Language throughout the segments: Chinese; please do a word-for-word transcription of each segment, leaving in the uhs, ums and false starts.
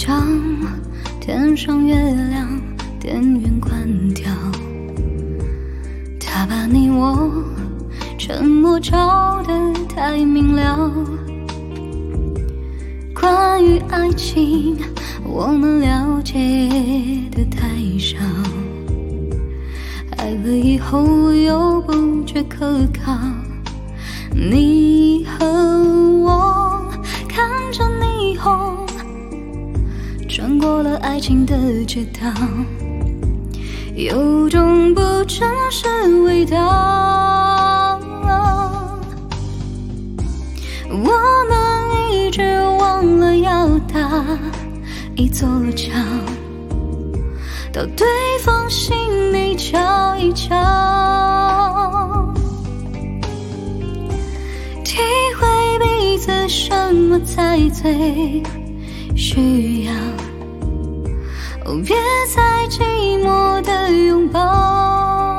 张，天上月亮，电源关掉。他把你我沉默照得太明了。关于爱情，我们了解的太少。爱了以后又不觉可靠。你和我看着霓虹，穿过了爱情的街道，有种不真实味道。我们一直忘了要搭一座桥，到对方心里瞧一瞧，体会彼此什么才最需要。哦，别再寂寞的拥抱。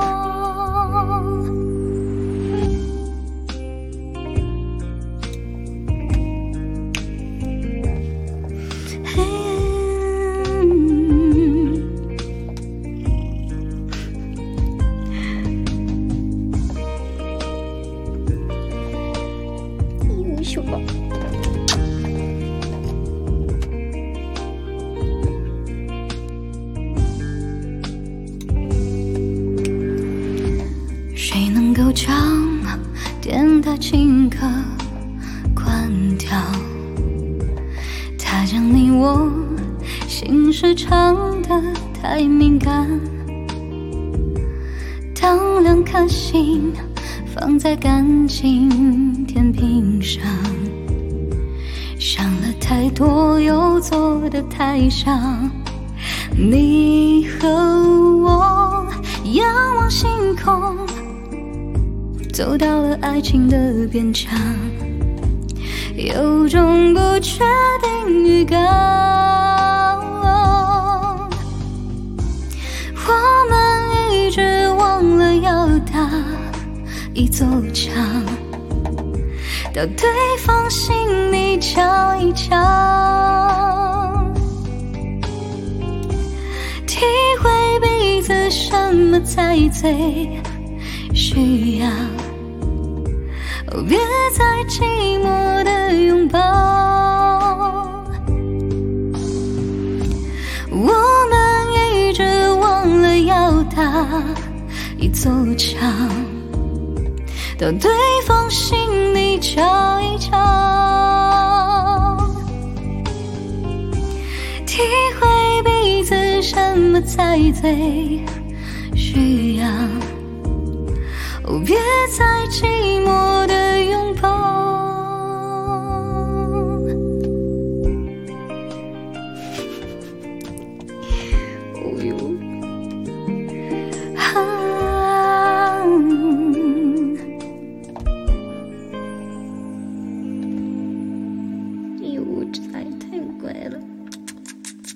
优秀吧。谁能够将电台情歌关掉？他将你我心事唱得太敏感。当两颗心放在感情天平上，想了太多又做得太少。你和我仰望星空，走到了爱情的边墙，有种不确定预感。我们一直忘了要搭一座桥，到对方心里瞧一瞧，体会彼此什么才最需要。哦，别再寂寞的拥抱。我们一直忘了要搭一座桥，到对方心里瞧一瞧，体会彼此什么才最需要。哦，别再寂寞的拥抱。哦哟。